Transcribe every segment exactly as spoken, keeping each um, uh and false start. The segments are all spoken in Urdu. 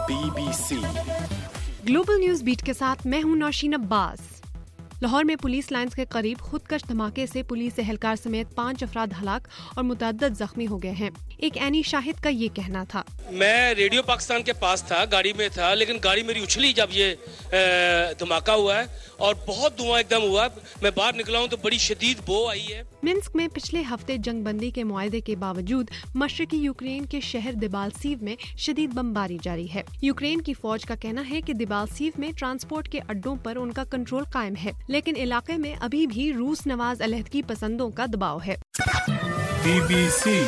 Be B C global news beat کے ساتھ میں ہوں نوشین عباس۔ لاہور میں پولیس لائنز کے قریب خودکش دھماکے سے پولیس اہلکار سمیت پانچ افراد ہلاک اور متعدد زخمی ہو گئے ہیں۔ ایک اینی شاہد کا یہ کہنا تھا، میں ریڈیو پاکستان کے پاس تھا، گاڑی میں تھا، لیکن گاڑی میری اچھلی جب یہ دھماکہ ہوا ہے اور بہت دھواں ایک دم ہوا، میں باہر نکلا ہوں تو بڑی شدید بو آئی ہے۔ منسک میں پچھلے ہفتے جنگ بندی کے معاہدے کے باوجود مشرقی یوکرین کے شہر دیبالسیو میں شدید بمباری جاری ہے۔ یوکرین کی فوج کا کہنا ہے کہ دیبالسیو میں ٹرانسپورٹ کے اڈوں پر ان کا کنٹرول قائم ہے، لیکن علاقے میں ابھی بھی روس نواز علیحدگی پسندوں کا دباؤ ہے۔ بی بی سی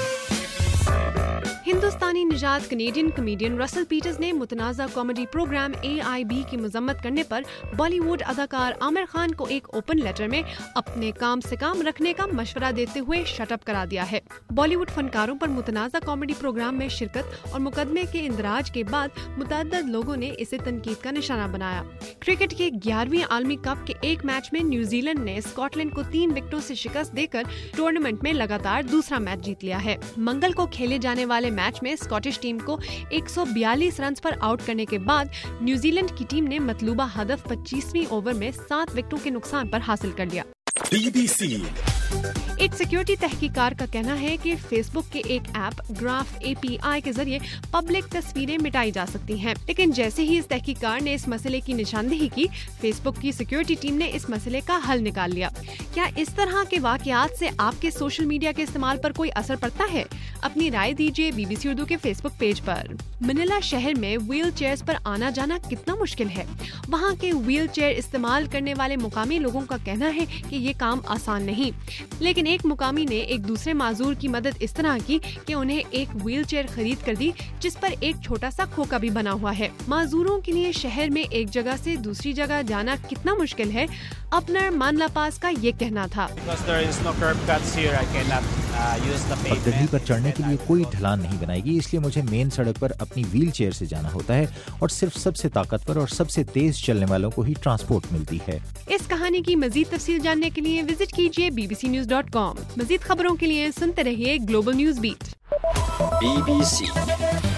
ہندوستانی نژاد کنیڈین کمیڈین رسل پیٹرز نے متنازع comedy program A I B کی مذمت کرنے پر بالی ووڈ اداکار عامر خان کو ایک اوپن لیٹر میں اپنے کام سے کام رکھنے کا مشورہ دیتے ہوئے شٹ اپ کرا دیا ہے۔ بالی ووڈ فنکاروں پر متنازع کامیڈی پروگرام میں شرکت اور مقدمے کے اندراج کے بعد متعدد لوگوں نے اسے تنقید کا نشانہ بنایا۔ کرکٹ کے گیارہویں عالمی کپ کے ایک میچ میں New Zealand Scotland کو تین وکٹوں سے شکست دے کر ٹورنامنٹ میں لگاتار دوسرا میچ جیت لیا ہے۔ منگل کو کھیلے جانے والے میچ میں اسکاٹش ٹیم کو ایک سو بیالیس رنز پر آؤٹ کرنے کے بعد نیوزی لینڈ کی ٹیم نے مطلوبہ ہدف پچیسویں اوور میں سات وکٹوں کے نقصان پر حاصل کر لیا۔ بی بی سی ایک سیکیورٹی تحقیقار کا کہنا ہے کہ فیس بک کے ایک ایپ گراف اے پی آئی کے ذریعے پبلک تصویریں مٹائی جا سکتی ہیں، لیکن جیسے ہی اس تحقیقار نے اس مسئلے کی نشاندہی کی، فیس بک کی سیکیورٹی ٹیم نے اس مسئلے کا حل نکال لیا۔ کیا اس طرح کے واقعات سے آپ کے سوشل میڈیا کے استعمال پر کوئی اثر پڑتا ہے؟ اپنی رائے دیجیے بی بی سی اردو کے فیس بک پیج پر۔ منیلا شہر میں ویل چیئرز پر آنا جانا کتنا مشکل ہے؟ وہاں کے ویل چیئر استعمال کرنے والے مقامی لوگوں کا کہنا ہے کہ یہ کام آسان نہیں، لیکن ایک مقامی نے ایک دوسرے معذور کی مدد اس طرح کی کہ انہیں ایک ویل چیئر خرید کر دی جس پر ایک چھوٹا سا کھوکا بھی بنا ہوا ہے۔ معذوروں کے لیے شہر میں ایک جگہ سے دوسری جگہ جانا کتنا مشکل ہے؟ اپنر مانلا پاس کا یہ کہنا تھا، پگڈنڈی پر چڑھنے کے لیے کوئی ڈھلان نہیں بنائی گئی، اس لیے مجھے مین سڑک پر اپنی ویل چیئر سے جانا ہوتا ہے اور صرف سب سے طاقتور اور سب سے تیز چلنے والوں کو ہی ٹرانسپورٹ ملتی ہے۔ اس کہانی کی مزید تفصیل جاننے کے لیے وزٹ کیجیے B B C news dot com. مزید خبروں کے لیے سنتے رہیے global news beat. B B سی